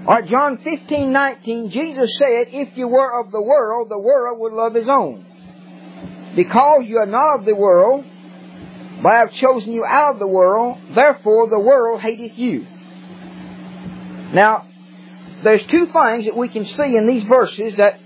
Or John 15:19, Jesus said, if you were of the world would love his own. Because you are not of the world, but I have chosen you out of the world, therefore the world hateth you. Now, there's two things that we can see in these verses that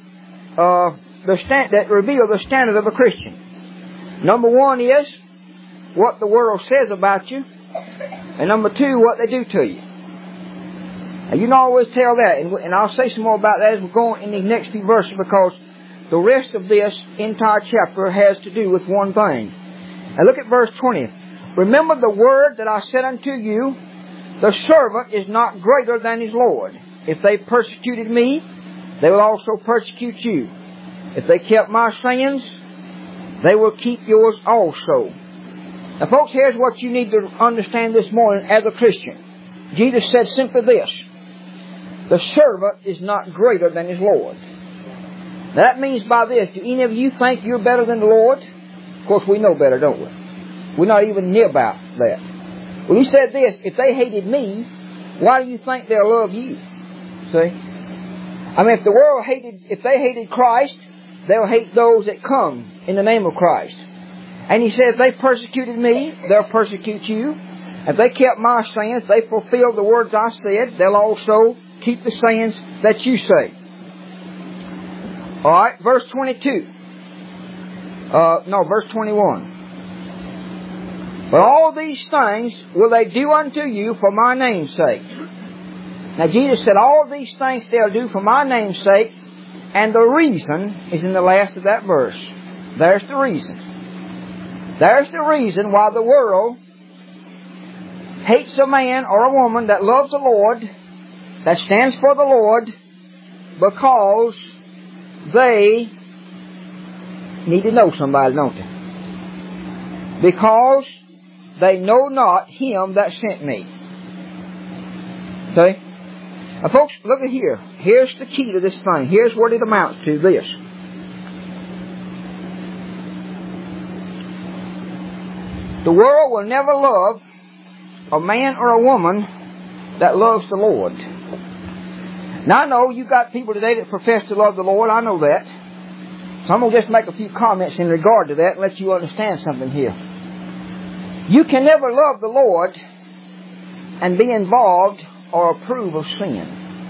reveal the standard of a Christian. Number one is what the world says about you, and number two, what they do to you. Now, you can always tell that, and I'll say some more about that as we go in these next few verses, because the rest of this entire chapter has to do with one thing. Now look at verse 20. Remember the word that I said unto you, the servant is not greater than his Lord. If they persecuted me, they will also persecute you. If they kept my sayings, they will keep yours also. Now folks, here's what you need to understand this morning as a Christian. Jesus said simply this: the servant is not greater than his Lord. Now that means by this, do any of you think you're better than the Lord? Of course we know better, don't we? We're not even near about that. Well, he said this: if they hated me, why do you think they'll love you? See? I mean, if they hated Christ, they'll hate those that come in the name of Christ. And he said, if they persecuted me, they'll persecute you. If they kept my sayings, they fulfilled the words I said, they'll also keep the sayings that you say. Alright, verse 22. Verse 21. But all these things will they do unto you for my name's sake. Now Jesus said, all these things they'll do for my name's sake, and the reason is in the last of that verse. There's the reason. There's the reason why the world hates a man or a woman that loves the Lord, that stands for the Lord, because they need to know somebody, don't they? Because they know not him that sent me. See? Now folks, look at here. Here's the key to this thing. Here's what it amounts to, this. The world will never love a man or a woman that loves the Lord. Now I know you got people today that profess to love the Lord. I know that. So I'm going to just make a few comments in regard to that and let you understand something here. You can never love the Lord and be involved or approve of sin.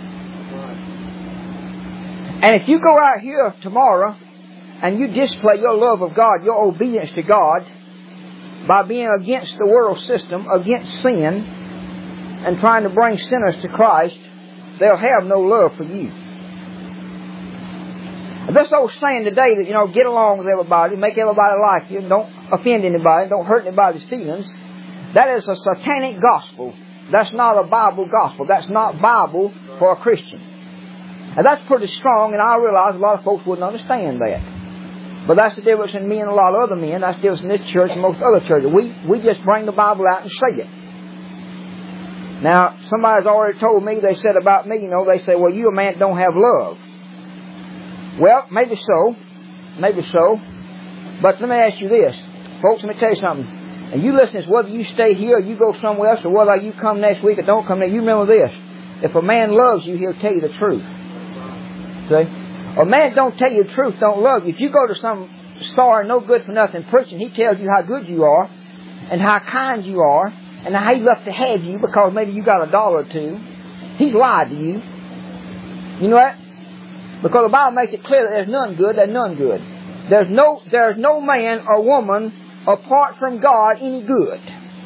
And if you go out here tomorrow and you display your love of God, your obedience to God, by being against the world system, against sin, and trying to bring sinners to Christ, they'll have no love for you. This old saying today that, get along with everybody, make everybody like you, don't offend anybody, don't hurt anybody's feelings, that is a satanic gospel. That's not a Bible gospel. That's not Bible for a Christian. And that's pretty strong, and I realize a lot of folks wouldn't understand that. But that's the difference in me and a lot of other men. That's the difference in this church and most other churches. We just bring the Bible out and say it. Now, somebody's already told me, they said about me, they say, well, you a man that don't have love. Well, maybe so. Maybe so. But let me ask you this. Folks, let me tell you something. And you listen to this, whether you stay here or you go somewhere else, or whether you come next week or don't come next, you remember this. If a man loves you, he'll tell you the truth. See? A man don't tell you the truth, don't love you. If you go to some sorry, no good for nothing preaching, he tells you how good you are, and how kind you are, and how he loves to have you because maybe you got $1 or $2. He's lied to you. You know what? Because the Bible makes it clear that there's none good, there's none good. There's no man or woman apart from God any good.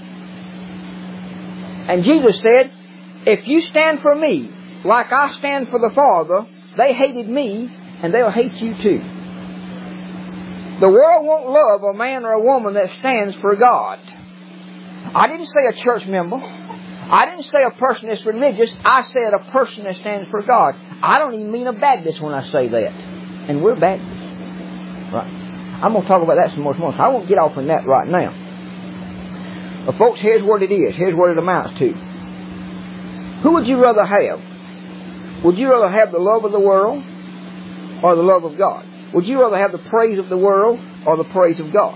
And Jesus said, if you stand for me like I stand for the Father, they hated me and they'll hate you too. The world won't love a man or a woman that stands for God. I didn't say a church member. I didn't say a person that's religious. I said a person that stands for God. I don't even mean a Baptist when I say that. And we're Baptists. Right. I'm going to talk about that some more tomorrow. So I won't get off on that right now. But folks, here's what it is. Here's what it amounts to. Who would you rather have? Would you rather have the love of the world or the love of God? Would you rather have the praise of the world or the praise of God?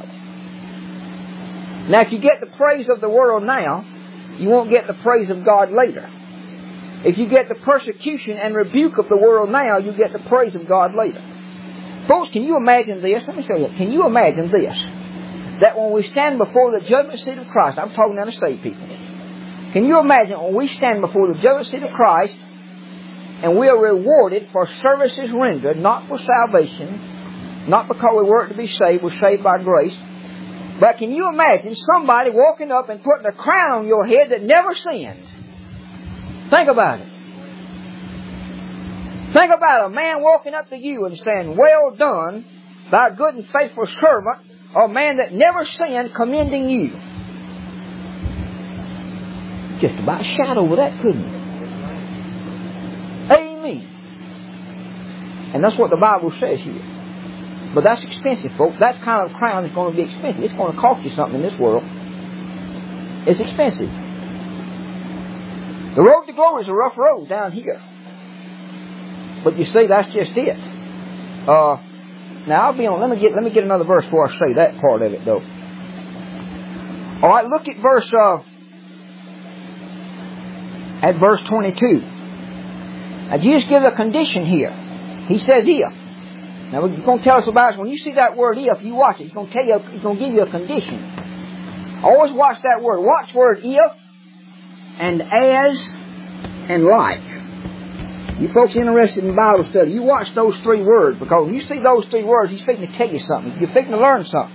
Now, if you get the praise of the world now, you won't get the praise of God later. If you get the persecution and rebuke of the world now, you get the praise of God later. Folks, can you imagine this? Let me show you. Can you imagine this? That when we stand before the judgment seat of Christ, I'm talking now to saved people. Can you imagine when we stand before the judgment seat of Christ and we are rewarded for services rendered, not for salvation, not because we work to be saved, we're saved by grace. But can you imagine somebody walking up and putting a crown on your head that never sinned? Think about it. Think about a man walking up to you and saying, "Well done, thy good and faithful servant," or a man that never sinned commending you. Just about shout over that, couldn't you? Amen. And that's what the Bible says here. But that's expensive, folks. That kind of crown is going to be expensive. It's going to cost you something in this world. It's expensive. The road to glory is a rough road down here. But you see, that's just it. Now I'll be on. Let me get another verse before I say that part of it, though. All right, look at verse 22. Now Jesus gives a condition here. He says, "If." Now he's going to tell us about it. When you see that word "if," you watch it. He's going to tell you. He's going to give you a condition. Always watch that word. Watch word "if" and "as" and "like." You folks interested in Bible study, you watch those three words, because when you see those three words, he's fixing to tell you something. You're fixing to learn something.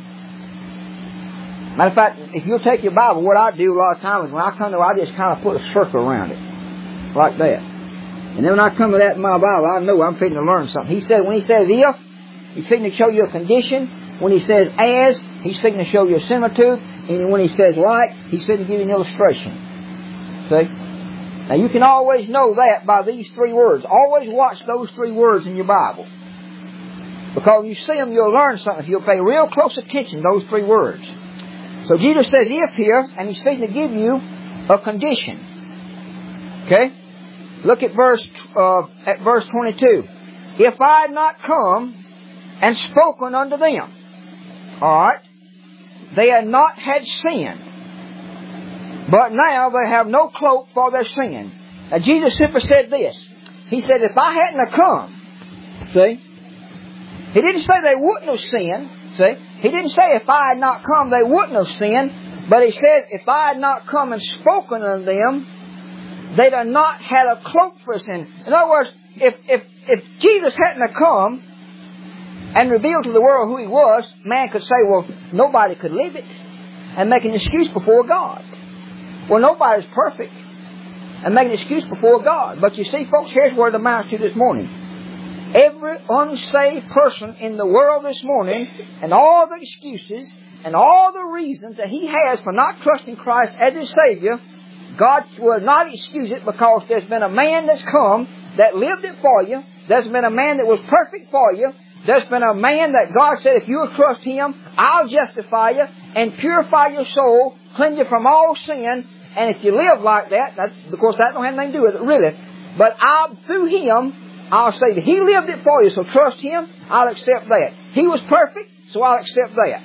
Matter of fact, if you'll take your Bible, what I do a lot of times is when I come to it, I just kind of put a circle around it. Like that. And then when I come to that in my Bible, I know I'm fixing to learn something. He said, when he says "if," he's fixing to show you a condition. When he says "as," he's fixing to show you a similitude. And when he says "like," he's fixing to give you an illustration. See? Now you can always know that by these three words. Always watch those three words in your Bible. Because when you see them, you'll learn something. If you'll pay real close attention to those three words. So Jesus says "if" here, and he's fixing to give you a condition. Okay? Look at verse 22. "If I had not come and spoken unto them," alright, "they had not had sin. But now they have no cloak for their sin." Now Jesus simply said this. He said, if I hadn't have come, see? He didn't say they wouldn't have sinned, see? He didn't say if I had not come they wouldn't have sinned. But he said, if I had not come and spoken unto them, they'd have not had a cloak for sin. In other words, if Jesus hadn't have come and revealed to the world who He was, man could say, well, nobody could live it, and make an excuse before God. Well, nobody's perfect, and make an excuse before God. But you see, folks, here's where it amounts to this morning. Every unsaved person in the world this morning, and all the excuses and all the reasons that he has for not trusting Christ as his Savior, God will not excuse it, because there's been a man that's come that lived it for you. There's been a man that was perfect for you. There's been a man that God said, if you'll trust Him, I'll justify you and purify your soul, cleanse you from all sin. And if you live like that, of course that don't have anything to do with it, really. But through Him, I'll say that He lived it for you, so trust Him, I'll accept that. He was perfect, so I'll accept that.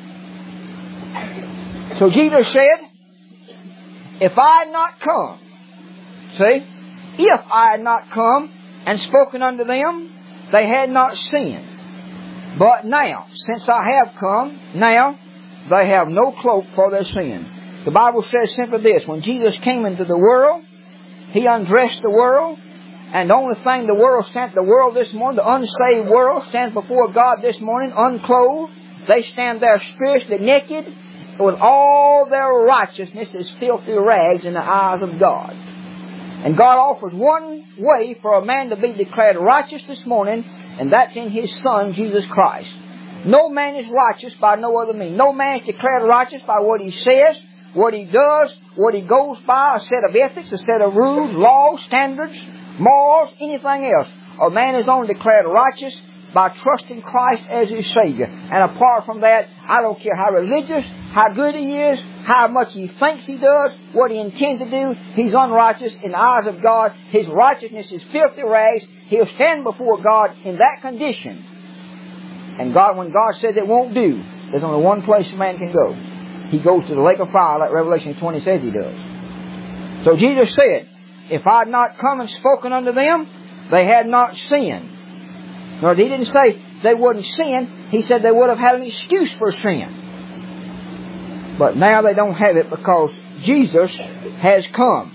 So Jesus said, if I had not come, see, if I had not come and spoken unto them, they had not sinned. But now, since I have come, now they have no cloak for their sin. The Bible says simply this: when Jesus came into the world, He undressed the world, and the only thing the world this morning, the unsaved world, stands before God this morning unclothed. They stand there spiritually naked, with all their righteousness as filthy rags in the eyes of God. And God offers one way for a man to be declared righteous this morning, and that's in His Son, Jesus Christ. No man is righteous by no other means. No man is declared righteous by what he says, what he does, what he goes by, a set of ethics, a set of rules, laws, standards, morals, anything else. A man is only declared righteous by trusting Christ as his Savior. And apart from that, I don't care how religious, how good he is, how much he thinks he does, what he intends to do, he's unrighteous in the eyes of God. His righteousness is filthy rags. He'll stand before God in that condition. And God, when God said it won't do, there's only one place a man can go. He goes to the lake of fire, like Revelation 20 says he does. So Jesus said, if I had not come and spoken unto them, they had not sinned. Nor he didn't say they wouldn't sin. He said they would have had an excuse for sin. But now they don't have it because Jesus has come.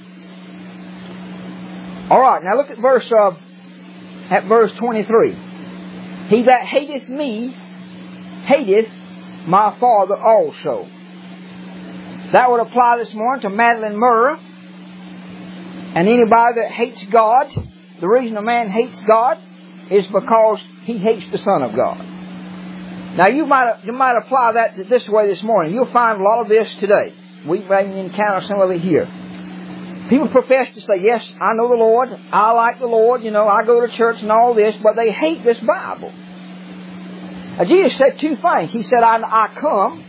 Alright, now look at verse 23. He that hateth me, hateth my Father also. That would apply this morning to Madeline Murrah and anybody that hates God. The reason a man hates God is because he hates the Son of God. Now you might apply that this way this morning. You'll find a lot of this today. We may encounter some of it here. People profess to say, yes, I know the Lord, I like the Lord, I go to church and all this, but they hate this Bible. Now Jesus said two things. He said, I come,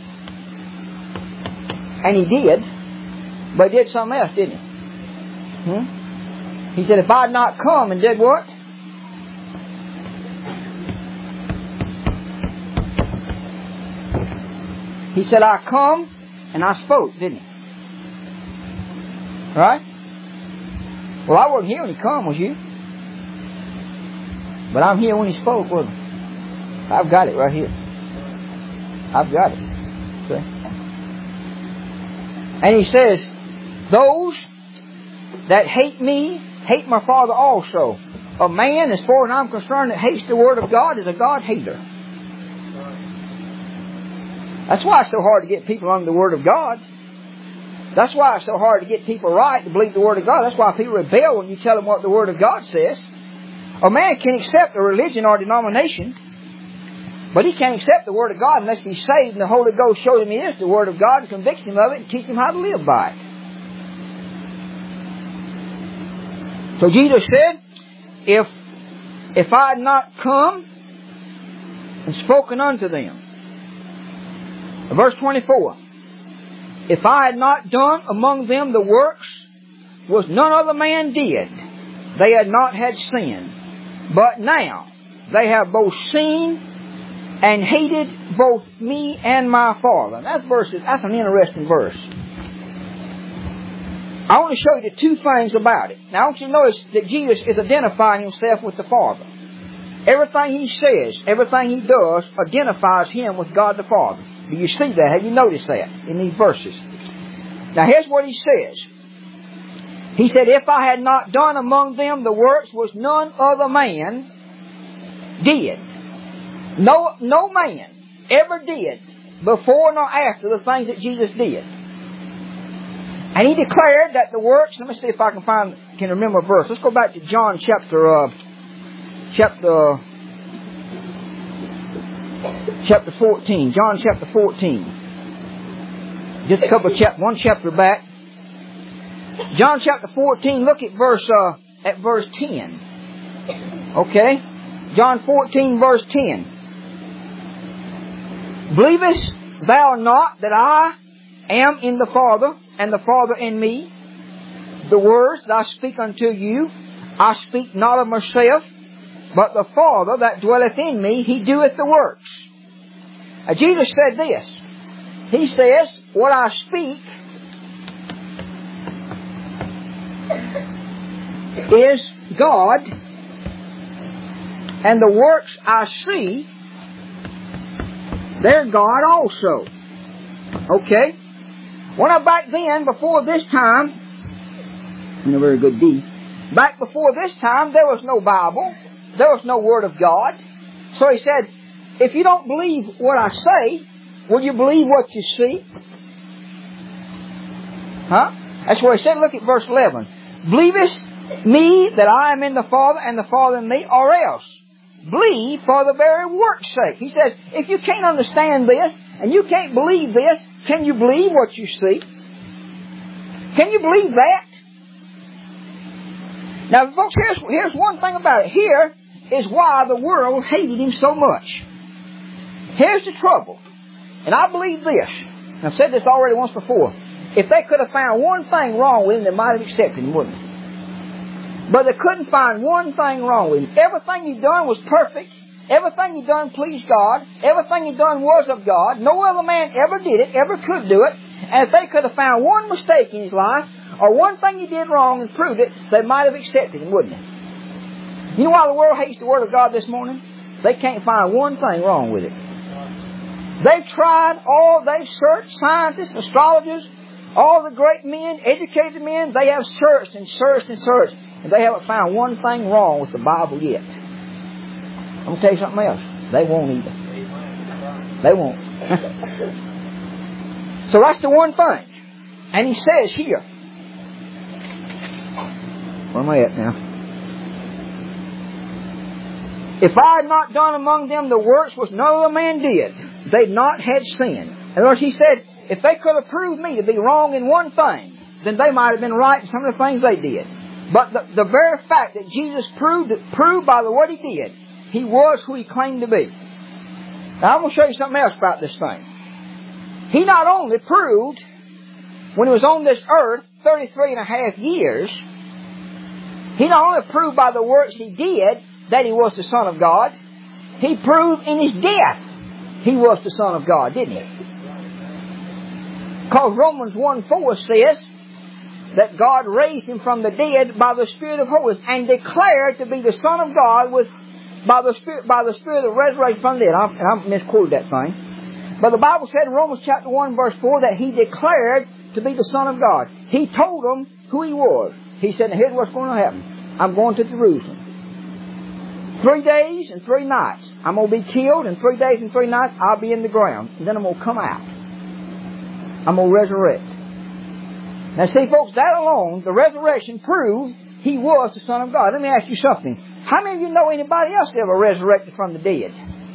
and He did, but He did something else, didn't He? He said, if I had not come and did what? He said, I come and I spoke, didn't He? Right? Well, I wasn't here when He come, was you? But I'm here when He spoke, wasn't I? I've got it right here. I've got it. See? And He says, those that hate me, hate my Father also. A man, as far as I'm concerned, that hates the Word of God is a God hater. That's why it's so hard to get people under the Word of God. That's why it's so hard to get people right to believe the Word of God. That's why people rebel when you tell them what the Word of God says. A man can accept a religion or denomination, but he can't accept the Word of God unless he's saved and the Holy Ghost shows him he is the Word of God and convicts him of it and teaches him how to live by it. So Jesus said, if I had not come and spoken unto them. Verse 24. If I had not done among them the works was none other man did, they had not had sin. But now they have both seen and hated both me and my Father. That's an interesting verse. I want to show you the two things about it. Now I want you to notice that Jesus is identifying Himself with the Father. Everything He says, everything He does, identifies Him with God the Father. Do you see that? Have you noticed that in these verses? Now here's what He says. He said, if I had not done among them the works was none other man did. No man ever did before nor after the things that Jesus did. And He declared that the works, let me see if I can remember a verse. Let's go back to John chapter 14. John chapter 14. Just one chapter back. John chapter 14, look at verse 10. Okay? John 14 verse 10. Believest thou not that I am in the Father, and the Father in me? The words that I speak unto you, I speak not of myself, but the Father that dwelleth in me, He doeth the works. Now, Jesus said this. He says, what I speak is God, and the works I see, they're God also. Okay? Well, back then, before this time, in a very good deed, back before this time, there was no Bible. There was no Word of God. So He said, if you don't believe what I say, will you believe what you see? Huh? That's what He said. Look at verse 11. Believest me that I am in the Father and the Father in me, or else believe for the very work's sake. He says, if you can't understand this and you can't believe this, can you believe what you see? Can you believe that? Now, folks, here's one thing about it. Here is why the world hated Him so much. Here's the trouble. And I believe this. And I've said this already once before. If they could have found one thing wrong with Him, they might have accepted Him, wouldn't they? But they couldn't find one thing wrong with Him. Everything He done was perfect. Everything He done pleased God. Everything He done was of God. No other man ever did it, ever could do it. And if they could have found one mistake in His life, or one thing he did wrong and proved it, they might have accepted him, wouldn't they? You know why the world hates the Word of God this morning? They can't find one thing wrong with it. They've searched, scientists, astrologers, all the great men, educated men, they have searched and searched and searched, and they haven't found one thing wrong with the Bible yet. I'm going to tell you something else. They won't either. They won't. So that's the one thing. And he says here, where am I at now? If I had not done among them the works which no other man did, they'd not had sin. In other words, he said, if they could have proved me to be wrong in one thing, then they might have been right in some of the things they did. But the very fact that Jesus proved by what he did, he was who he claimed to be. Now I'm going to show you something else about this thing. He not only proved, when he was on this earth 33 and a half years, he not only proved by the works he did that he was the Son of God, he proved in his death he was the Son of God, didn't he? Because Romans 1:4 says that God raised him from the dead by the Spirit of holiness and declared to be the Son of God by the Spirit of resurrection from the dead. And I misquoted that thing. But the Bible said in Romans chapter 1 verse 4 that he declared to be the Son of God. He told them who he was. He said, now here's what's going to happen. I'm going to Jerusalem. 3 days and 3 nights. I'm going to be killed, and 3 days and 3 nights I'll be in the ground. And then I'm going to come out. I'm going to resurrect. Now see folks, that alone, the resurrection proved he was the Son of God. Let me ask you something. How many of you know anybody else ever resurrected from the dead?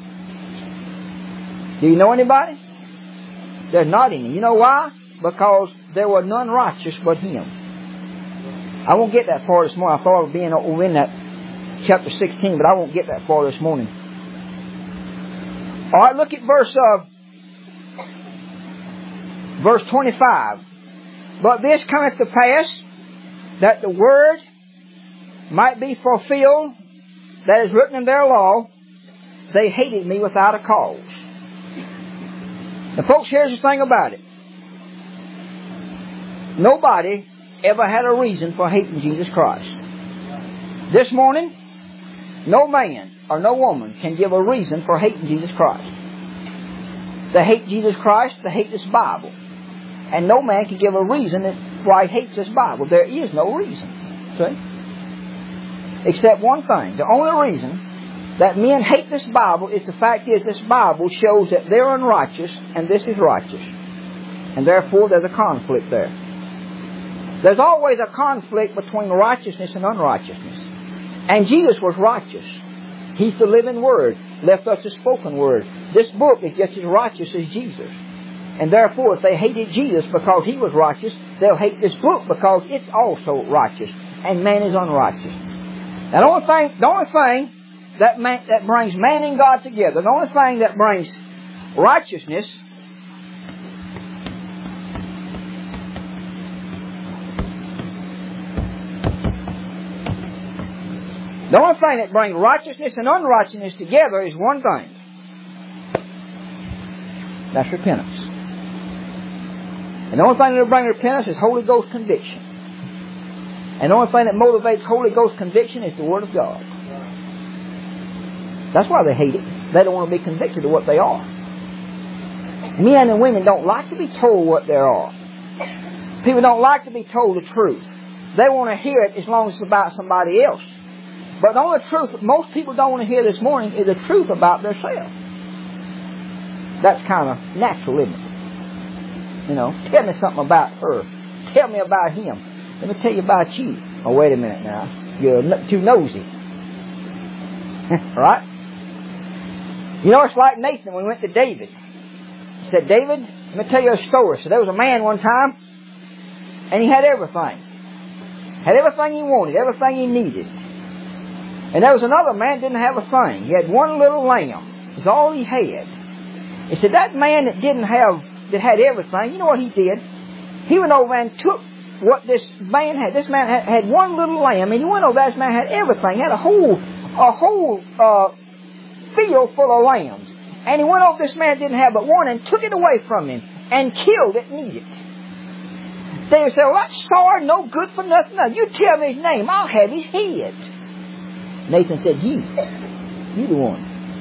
Do you know anybody? There's not any. You know why? Because there were none righteous but him. I won't get that far this morning. I thought I was being over in that chapter 16, but I won't get that far this morning. All right, look at verse 25. But this cometh to pass, that the word might be fulfilled that is written in their law, they hated me without a cause. Now folks, here's the thing about it. Nobody ever had a reason for hating Jesus Christ. This morning, no man or no woman can give a reason for hating Jesus Christ. They hate Jesus Christ, they hate this Bible. And no man can give a reason why he hates this Bible. There is no reason. See? Except one thing. The only reason that men hate this Bible is the fact is this Bible shows that they're unrighteous and this is righteous. And therefore there's a conflict there. There's always a conflict between righteousness and unrighteousness. And Jesus was righteous. He's the living Word, left us the spoken Word. This book is just as righteous as Jesus. And therefore, if they hated Jesus because He was righteous, they'll hate this book because it's also righteous. And man is unrighteous. Now, the only thing that brings man and God together, the only thing that brings righteousness the only thing that brings righteousness and unrighteousness together is one thing. That's repentance. And the only thing that will bring repentance is Holy Ghost conviction. And the only thing that motivates Holy Ghost conviction is the Word of God. That's why they hate it. They don't want to be convicted of what they are. Men and women don't like to be told what they are. People don't like to be told the truth. They want to hear it as long as it's about somebody else. But the only truth that most people don't want to hear this morning is the truth about themselves. That's kind of natural, isn't it? You know, tell me something about her. Tell me about him. Let me tell you about you. Oh, wait a minute now. You're too nosy. Right? You know, it's like Nathan when we went to David. He said, David, let me tell you a story. So there was a man one time, and he had everything. Had everything he wanted, everything he needed. And there was another man that didn't have a thing. He had one little lamb. That's all he had. He said, that man that had everything, you know what he did? He went over and took what this man had. This man had one little lamb, and he went over there. This man had everything. He had a whole field full of lambs. And he went over this man that didn't have but one and took it away from him and killed it and ate it. They would say, well, that star no good for nothing. Now, you tell me his name, I'll have his head. Nathan said, you the one.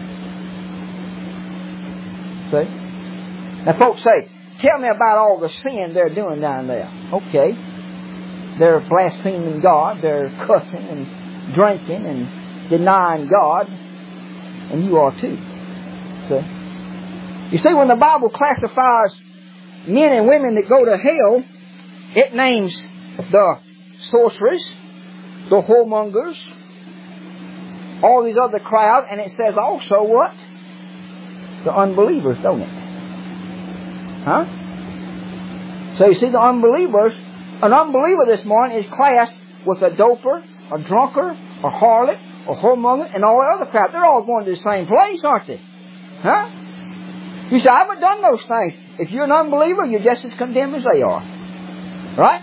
See? Now folks say, tell me about all the sin they're doing down there. Okay. They're blaspheming God. They're cussing and drinking and denying God. And you are too. See? You see, when the Bible classifies men and women that go to hell, it names the sorcerers, the whoremongers, all these other crowds, and it says also what? The unbelievers, don't it? Huh? So you see, the unbelievers, an unbeliever this morning is classed with a doper, a drunkard, a harlot, a whoremonger, and all the other crowd. They're all going to the same place, aren't they? Huh? You say, I haven't done those things. If you're an unbeliever, you're just as condemned as they are. Right?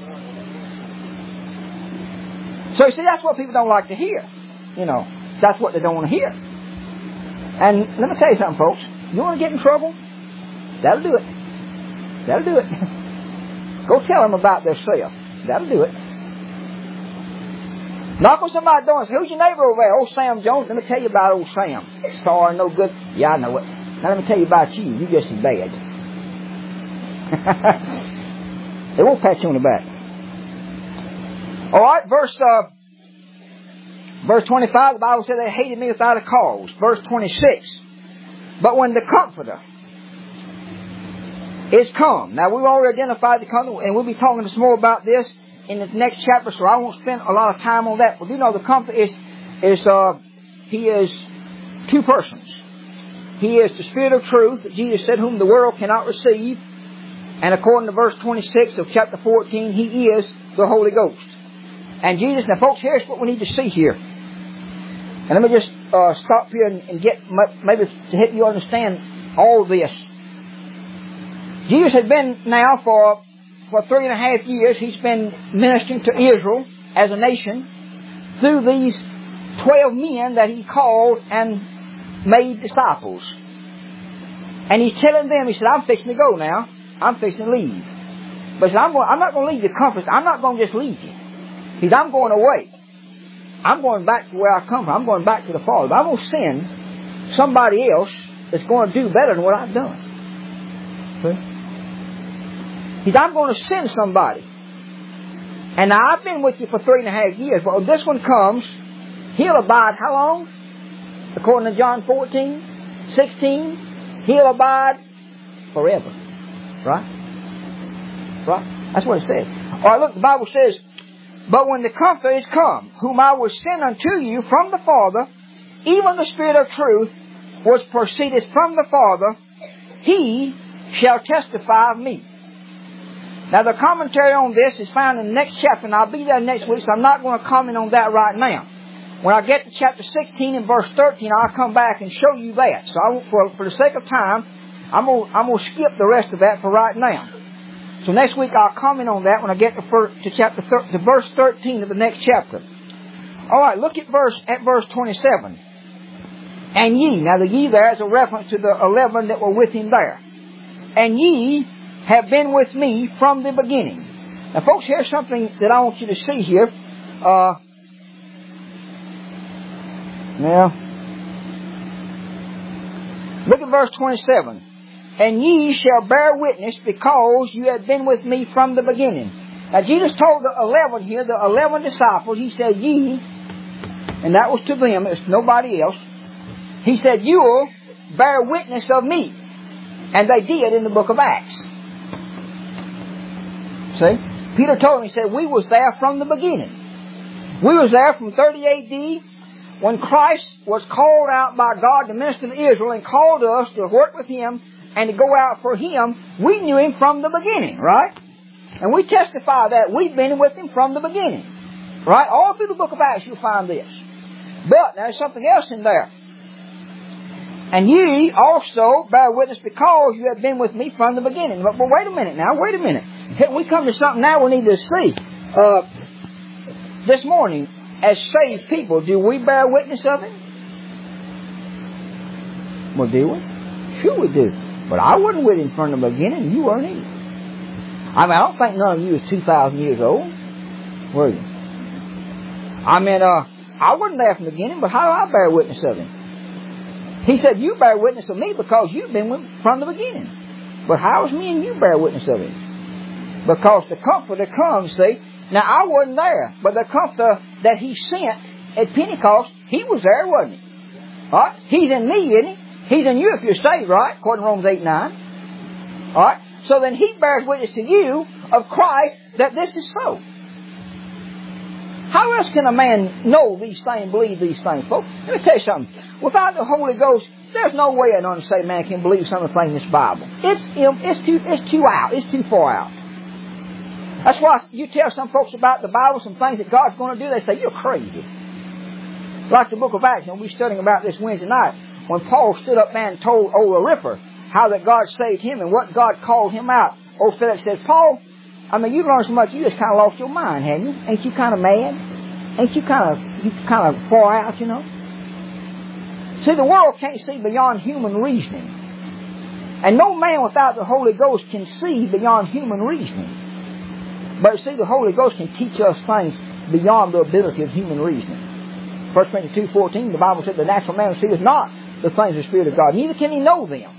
So you see, that's what people don't like to hear. You know, that's what they don't want to hear. And let me tell you something, folks. You want to get in trouble? That'll do it. That'll do it. Go tell them about themselves. That'll do it. Knock on somebody's door and say, who's your neighbor over there? Old Sam Jones. Let me tell you about old Sam. Star, no good. Yeah, I know it. Now let me tell you about you. You're just as bad. They won't pat you on the back. Alright, verse 25, the Bible says they hated me without a cause. Verse 26. But when the Comforter is come. Now we've already identified the Comforter, and we'll be talking some more about this in the next chapter, so I won't spend a lot of time on that. But you know, the Comforter he is two persons. He is the Spirit of truth that Jesus said, whom the world cannot receive. And according to verse 26 of chapter 14, He is the Holy Ghost. And Jesus, now folks, here's what we need to see here. And let me just stop here and get, maybe to help you understand all this. Jesus had been now for 3.5 years, He's been ministering to Israel as a nation through these 12 men that He called and made disciples. And He's telling them, He said, I'm fixing to go now. I'm fixing to leave. But He said, I'm not going to leave you comfortless. I'm not going to just leave you. He said, I'm going away. I'm going back to where I come from. I'm going back to the Father. But I'm going to send somebody else that's going to do better than what I've done. See? He said, I'm going to send somebody. And now I've been with you for 3.5 years. But when this one comes, He'll abide how long? According to John 14:16, He'll abide forever. Right? Right? That's what it says. Alright, look, the Bible says, but when the Comforter is come, whom I will send unto you from the Father, even the Spirit of truth, which proceedeth from the Father, He shall testify of me. Now the commentary on this is found in the next chapter, and I'll be there next week, so I'm not going to comment on that right now. When I get to chapter 16 and verse 13, I'll come back and show you that. So for the sake of time, I'm going to skip the rest of that for right now. So next week I'll comment on that when I get to verse 13 of the next chapter. All right, look at verse 27. And ye, now the ye there is a reference to the 11 that were with Him there. And ye have been with me from the beginning. Now folks, here's something that I want you to see here. Now, look at verse 27. And ye shall bear witness because you have been with me from the beginning. Now Jesus told the 11 here, the 11 disciples, He said, ye, and that was to them, it's nobody else. He said, you will bear witness of me. And they did in the book of Acts. See? Peter told him, he said, we was there from the beginning. We was there from 30 A.D., when Christ was called out by God to minister to Israel and called us to work with Him and to go out for Him. We knew Him from the beginning, right? And we testify that we've been with Him from the beginning. Right? All through the book of Acts you'll find this. But there's something else in there. And ye also bear witness because you have been with me from the beginning. But wait a minute now, wait a minute. We come to something now we need to see. This morning, as saved people, do we bear witness of Him? Well, do we? Sure we do. But I wasn't with Him from the beginning. You weren't either. I mean, I don't think none of you is 2,000 years old. Were you? I mean, I wasn't there from the beginning, but how do I bear witness of Him? He said, you bear witness of me because you've been with from the beginning. But how is me and you bear witness of Him? Because the Comforter comes, see. Now, I wasn't there, but the Comforter that He sent at Pentecost, He was there, wasn't He? All right? He's in me, isn't He? He's in you if you're saved, right? According to Romans 8:9. All right? So then He bears witness to you of Christ that this is so. How else can a man know these things, believe these things, folks? Let me tell you something. Without the Holy Ghost, there's no way an unsaved man can believe some of the things in this Bible. It's too out. It's too far out. That's why you tell some folks about the Bible, some things that God's going to do, they say, you're crazy. Like the book of Acts, and we're studying about this Wednesday night, when Paul stood up there and told old Agrippa how that God saved him and what God called him out. Old Felix said, Paul, I mean, you've learned so much, you just kind of lost your mind, haven't you? Ain't you kind of mad? Ain't you kind of far out, you know? See, the world can't see beyond human reasoning. And no man without the Holy Ghost can see beyond human reasoning. But see, the Holy Ghost can teach us things beyond the ability of human reasoning. 1 Corinthians 2:14, the Bible said, the natural man seeth not the things of the Spirit of God, neither can he know them.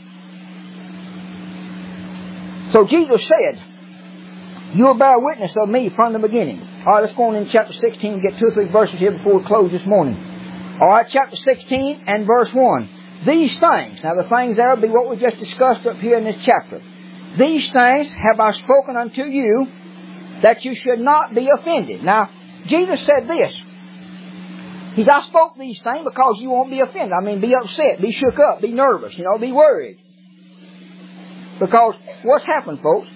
So Jesus said, you will bear witness of me from the beginning. All right, let's go on in chapter 16 and get 2 or 3 verses here before we close this morning. All right, chapter 16 and verse 1. These things, now the things there will be what we just discussed up here in this chapter. These things have I spoken unto you, that you should not be offended. Now, Jesus said this. He said, I spoke these things because you won't be offended. I mean, be upset, be shook up, be nervous, be worried. Because what's happened, folks?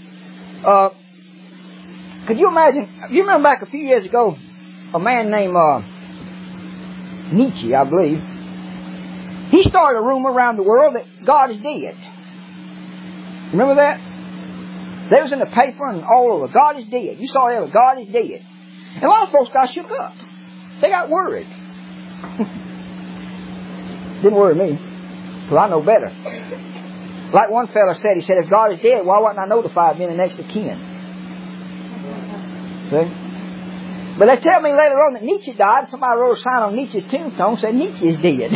Could you imagine, you remember back a few years ago, a man named Nietzsche, I believe, he started a rumor around the world that God is dead. Remember that? They was in the paper and all over, God is dead. You saw that, God is dead. And a lot of folks got shook up. They got worried. Didn't worry me, because I know better. Like one fella said, he said, if God is dead, why wasn't I notified being the next of kin? See? But they tell me later on that Nietzsche died. Somebody wrote a sign on Nietzsche's tombstone said Nietzsche is dead.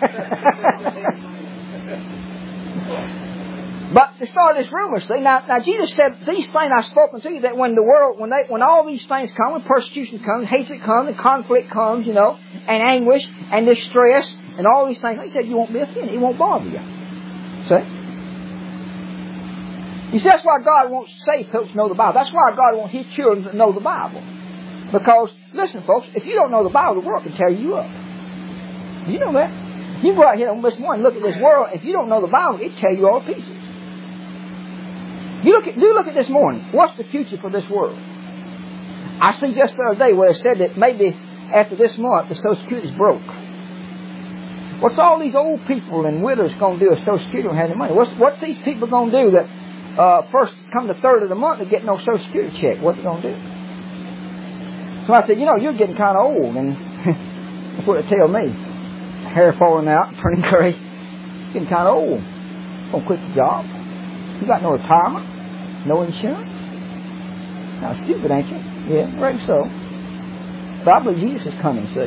But they started this rumor, see. Now Jesus said, these things I've spoken to you, that when the world, when all these things come, when persecution comes, hatred comes, and conflict comes, and anguish, and distress, and all these things, he said, you won't be offended. It won't bother you. See? You see, that's why God wants saved folks to know the Bible. That's why God wants His children to know the Bible. Because, listen, folks, if you don't know the Bible, the world can tear you up. Do you know that? You go out here this morning and look at this world. If you don't know the Bible, it'll tear you all to pieces. Do look at this morning. What's the future for this world? I see just the other day where they said that maybe after this month the Social Security's broke. What's all these old people and widows going to do if Social Security don't have any money? What's these people going to do that first come the third of the month and get no Social Security check? What's they going to do? So I said, you're getting kind of old, and that's what they tell me. Hair falling out, turning gray. Getting kind of old. Don't quit the job. You got no retirement, no insurance. Now, stupid, ain't you? Yeah, right so. But I believe Jesus is coming, see.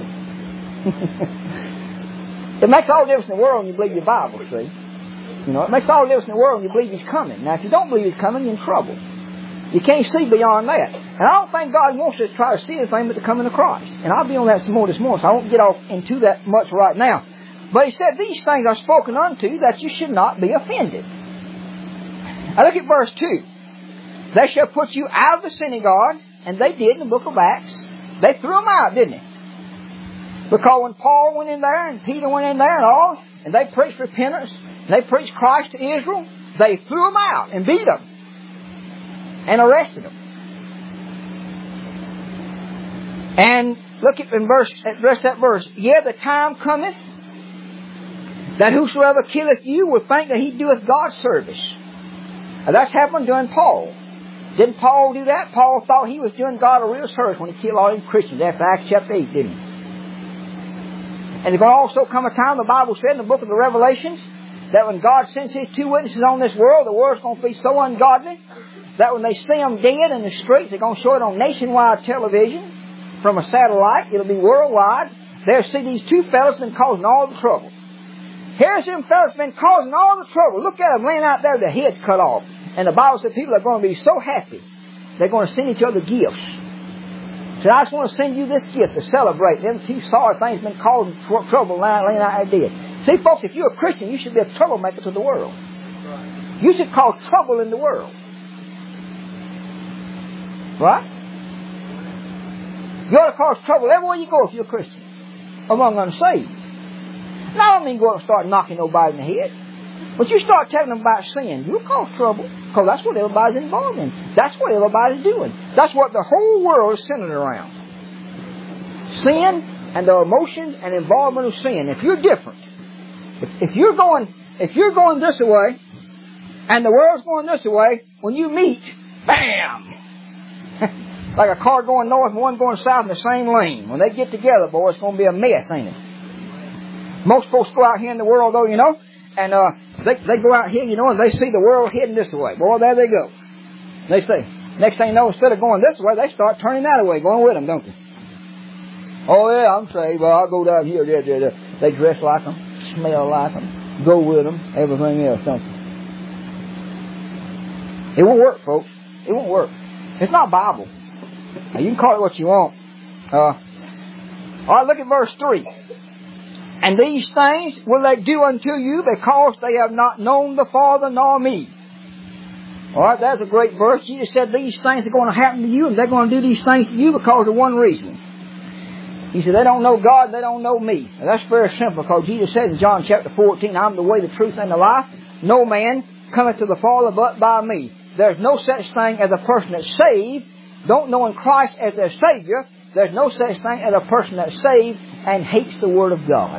It makes all the difference in the world when you believe your Bible, see. It makes all the difference in the world when you believe He's coming. Now, if you don't believe He's coming, you're in trouble. You can't see beyond that. And I don't think God wants us to try to see anything but the coming of Christ. And I'll be on that some more this morning, so I won't get off into that much right now. But He said, these things are spoken unto you, that you should not be offended. Now look at verse 2. They shall put you out of the synagogue, and they did in the book of Acts. They threw them out, didn't they? Because when Paul went in there, and Peter went in there and all, and they preached repentance, and they preached Christ to Israel, they threw them out and beat them and arrested them. And look at the rest of that verse. Yea, the time cometh that whosoever killeth you will think that he doeth God's service. Now that's happened during Paul. Didn't Paul do that? Paul thought he was doing God a real service when he killed all these Christians after Acts chapter 8, didn't he? And there's going to also come a time, the Bible said in the book of the Revelations, that when God sends His two witnesses on this world, the world's going to be so ungodly that when they see them dead in the streets, they're going to show it on nationwide television from a satellite. It'll be worldwide. They'll see these two fellas been causing all the trouble. Here's them fellas been causing all the trouble. Look at them laying out there, their heads cut off. And the Bible said people are going to be so happy. They're going to send each other gifts. So I just want to send you this gift to celebrate. Them two sorry things been causing trouble laying out there dead. See, folks, if you're a Christian, you should be a troublemaker to the world. You should cause trouble in the world. Right? You ought to cause trouble everywhere you go if you're a Christian. Among unsaved. Now, I don't mean go up and start knocking nobody in the head. But you start telling them about sin, you'll cause trouble. Because that's what everybody's involved in. That's what everybody's doing. That's what the whole world is centered around. Sin and the emotions and involvement of sin. If you're different, if you're going this way, and the world's going this way, when you meet, bam! Like a car going north and one going south in the same lane. When they get together, boy, it's going to be a mess, ain't it? Most folks go out here in the world, though, you know, and they go out here, you know, and they see the world heading this way. Boy, there they go. They say, next thing you know, instead of going this way, they start turning that way, going with them, don't they? Oh, yeah, I'm saved. Well, I'll go down here. They dress like them, smell like them, go with them, everything else, don't they? It won't work, folks. It won't work. It's not Bible. Now, you can call it what you want. All right, look at verse 3. And these things will they do unto you because they have not known the Father nor me. All right, that's a great verse. Jesus said these things are going to happen to you, and they're going to do these things to you because of one reason. He said they don't know God, they don't know me. Now, that's very simple because Jesus said in John chapter 14, I'm the way, the truth, and the life. No man cometh to the Father but by me. There's no such thing as a person that's saved, don't know in Christ as their Savior. There's no such thing as a person that's saved and hates the Word of God.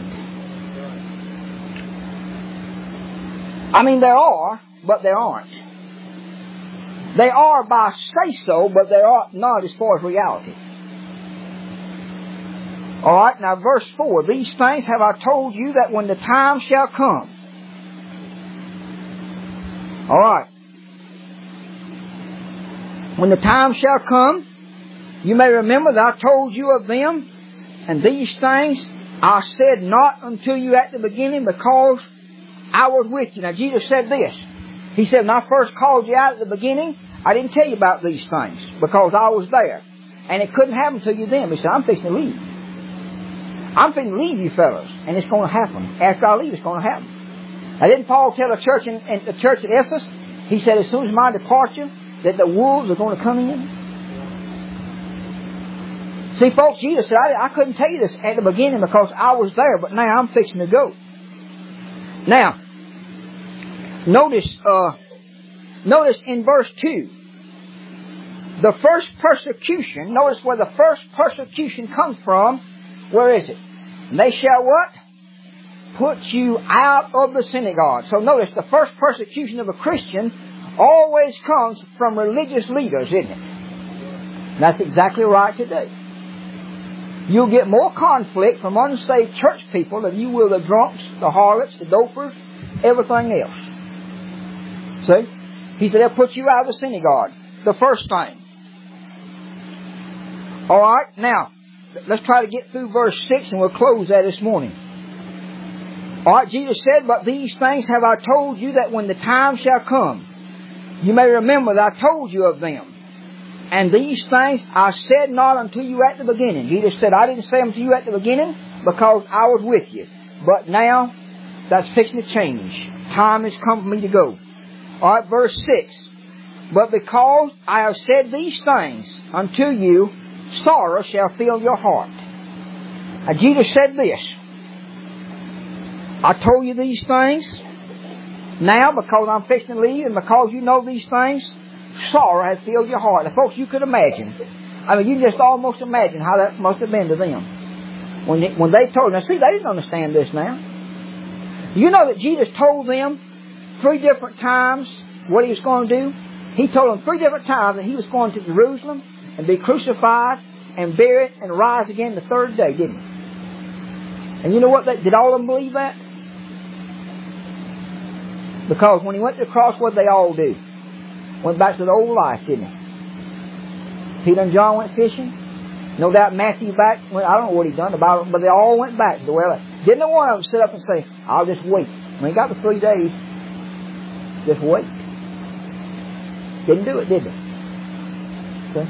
I mean, there are, but there aren't. They are by say-so, but they are not as far as reality. All right, now verse 4. These things have I told you that when the time shall come. All right. When the time shall come, you may remember that I told you of them, and these things I said not unto you at the beginning because I was with you. Now Jesus said this. He said, when I first called you out at the beginning, I didn't tell you about these things because I was there. And it couldn't happen to you then. He said, I'm fixing to leave. I'm fixing to leave you fellows, and it's going to happen. After I leave, it's going to happen. Now didn't Paul tell the church in the church at Ephesus? He said, as soon as my departure, that the wolves are going to come in? See, folks, Jesus said, I couldn't tell you this at the beginning because I was there, but now I'm fixing to go. Now, notice in verse 2, the first persecution, notice where the first persecution comes from. Where is it? And they shall what? Put you out of the synagogue. So notice the first persecution of a Christian always comes from religious leaders, isn't it? And that's exactly right today. You'll get more conflict from unsaved church people than you will the drunks, the harlots, the dopers, everything else. See? He said they'll put you out of the synagogue. The first thing. All right, now, let's try to get through verse 6 and we'll close that this morning. All right, Jesus said, but these things have I told you that when the time shall come, you may remember that I told you of them. And these things I said not unto you at the beginning. Jesus said, I didn't say them to you at the beginning because I was with you. But now, that's fixing to change. Time has come for me to go. All right, verse 6. But because I have said these things unto you, sorrow shall fill your heart. Now, Jesus said this. I told you these things. Now, because I'm fixing to leave and because you know these things, sorrow has filled your heart. Now, folks, you could imagine. I mean, you can just almost imagine how that must have been to them. When they told them. Now, see, they didn't understand this now. You know that Jesus told them 3 different times what He was going to do? He told them 3 different times that He was going to Jerusalem and be crucified and buried and rise again the 3rd day, didn't He? And you know what? Did all of them believe that? Because when He went to the cross, what did they all do? Went back to the old life, didn't he? Peter and John went fishing. No doubt Matthew back, well, I don't know what he done, but they all went back to the well. Didn't one of them sit up and say, I'll just wait. When he got the 3 days, just wait. Didn't do it, did they? Okay.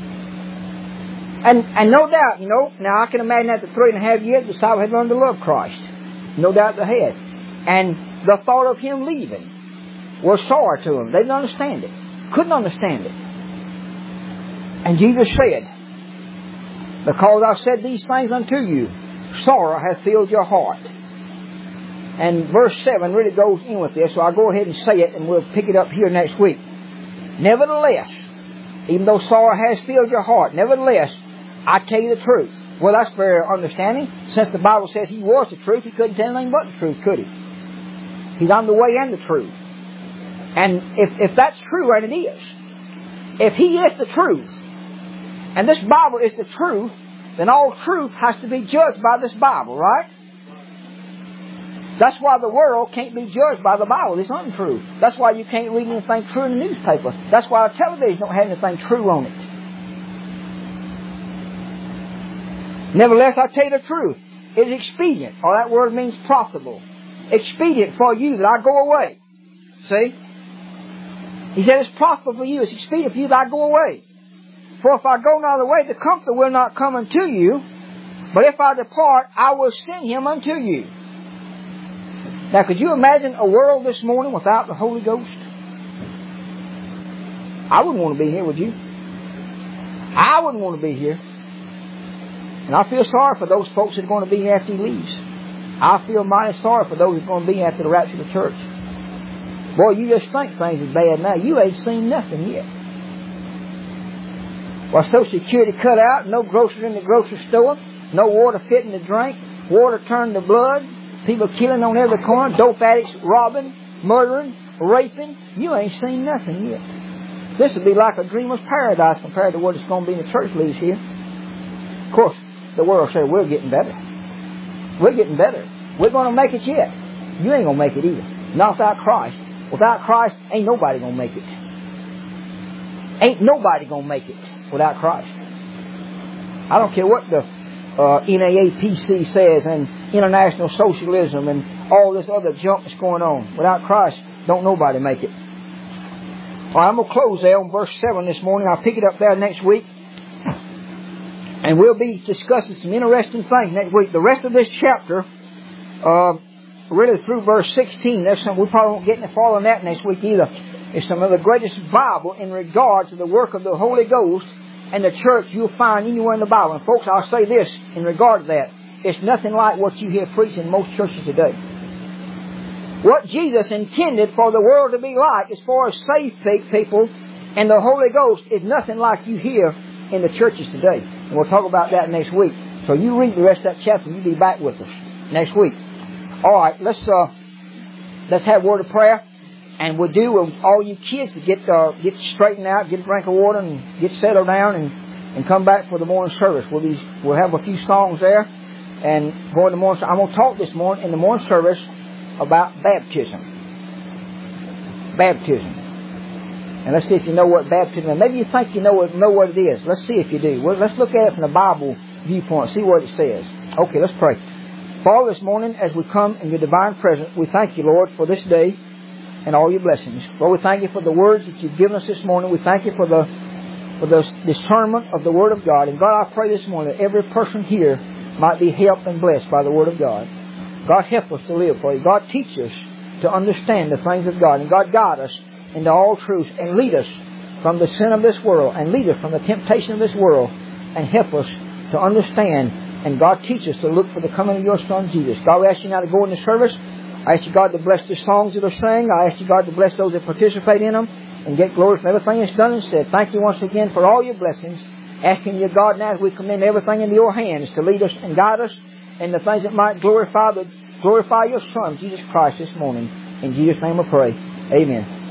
And no doubt, now I can imagine after 3.5 years, the disciples had learned to love Christ. No doubt they had. And the thought of Him leaving was sore to them. They didn't understand it. Couldn't understand it. And Jesus said, because I've said these things unto you, sorrow hath filled your heart. And verse 7 really goes in with this, so I'll go ahead and say it, and we'll pick it up here next week. Nevertheless, even though sorrow has filled your heart, nevertheless, I tell you the truth. Well, that's very understanding. Since the Bible says He was the truth, He couldn't tell anything but the truth, could He? He's on the way and the truth. And if that's true, and it is, if He is the truth, and this Bible is the truth, then all truth has to be judged by this Bible, right? That's why the world can't be judged by the Bible. It's untrue. That's why you can't read anything true in the newspaper. That's why the television don't have anything true on it. Nevertheless, I tell you the truth. It is expedient, or that word means profitable. Expedient for you that I go away. See? He said it's profitable for you. It's expedient for you that I go away. For if I go not away, the Comforter will not come unto you. But if I depart, I will send Him unto you. Now, could you imagine a world this morning without the Holy Ghost? I wouldn't want to be here, would you? I wouldn't want to be here. And I feel sorry for those folks that are going to be here after He leaves. I feel mighty sorry for those that are going to be after the rapture of the church. Boy, you just think things are bad now. You ain't seen nothing yet. Well, Social Security cut out, no groceries in the grocery store, no water fit in the drink, water turned to blood, people killing on every corner, dope addicts robbing, murdering, raping. You ain't seen nothing yet. This would be like a dreamer's paradise compared to what it's going to be in the church leaves here. Of course, the world says we're getting better. We're getting better. We're going to make it yet. You ain't going to make it either. Not without Christ. Without Christ, ain't nobody going to make it. Ain't nobody going to make it without Christ. I don't care what the NAAPC says and international socialism and all this other junk that's going on. Without Christ, don't nobody make it. All right, I'm going to close there on verse 7 this morning. I'll pick it up there next week. And we'll be discussing some interesting things next week. The rest of this chapter, really through verse 16, there's some, we probably won't get any farther than that next week either. It's some of the greatest Bible in regards to the work of the Holy Ghost and the church you'll find anywhere in the Bible. And folks, I'll say this in regard to that. It's nothing like what you hear preached in most churches today. What Jesus intended for the world to be like as far as saved people and the Holy Ghost is nothing like you hear in the churches today. And we'll talk about that next week. So you read the rest of that chapter and you'll be back with us next week. All right, let's have a word of prayer. And we'll do with all you kids to get straightened out, get a drink of water, and get settled down, and come back for the morning service. We'll have a few songs there, and go in the morning. I'm going to talk this morning in the morning service about baptism. Baptism. And let's see if you know what baptism is. Maybe you think you know what it is. Let's see if you do. Well, let's look at it from the Bible viewpoint, see what it says. Okay, let's pray. Father, this morning, as we come in your divine presence, we thank you, Lord, for this day and all your blessings. Lord, we thank you for the words that you've given us this morning. We thank you for the discernment of the Word of God. And God, I pray this morning that every person here might be helped and blessed by the Word of God. God, help us to live for you. God, teach us to understand the things of God. And God, guide us into all truth and lead us from the sin of this world and lead us from the temptation of this world and help us to understand. And God, teach us to look for the coming of your Son, Jesus. God, we ask you now to go in the service. I ask you, God, to bless the songs that are sang. I ask you, God, to bless those that participate in them and get glory for everything that's done and said. Thank you once again for all your blessings. Asking you, God, now as we commend everything into your hands to lead us and guide us in the things that might glorify your Son, Jesus Christ, this morning. In Jesus' name I pray. Amen.